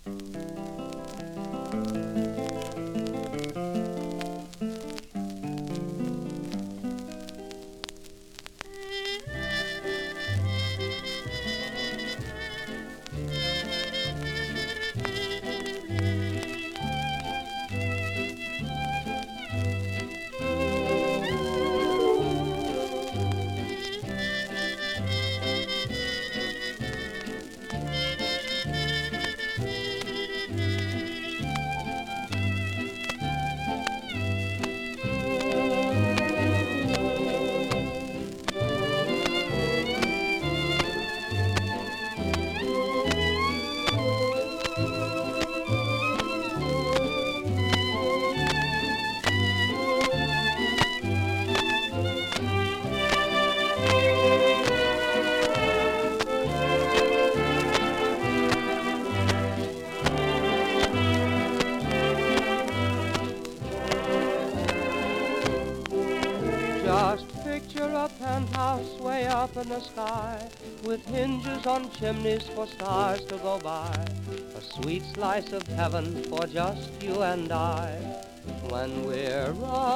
Just picture a penthouse way up in the sky, with hinges on chimneys for stars to go by. A sweet slice of heaven for just you and I. When we're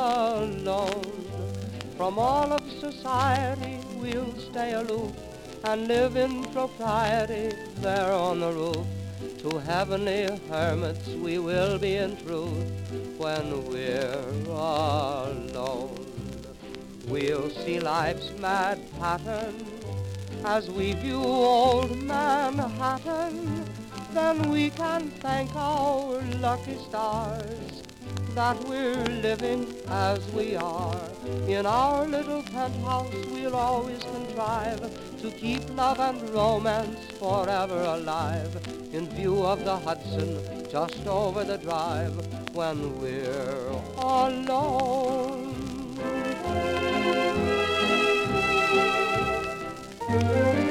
alone from all of society, we'll stay aloof and live in propriety there on the roof. To heavenly hermits we will be in truth when we're alone. We'll see life's mad pattern as we view old Manhattan. Then we can thank our lucky stars that we're living as we are. In our little penthouse we'll always contrive to keep love and romance forever alive. In view of the Hudson just over the drive when we're alone.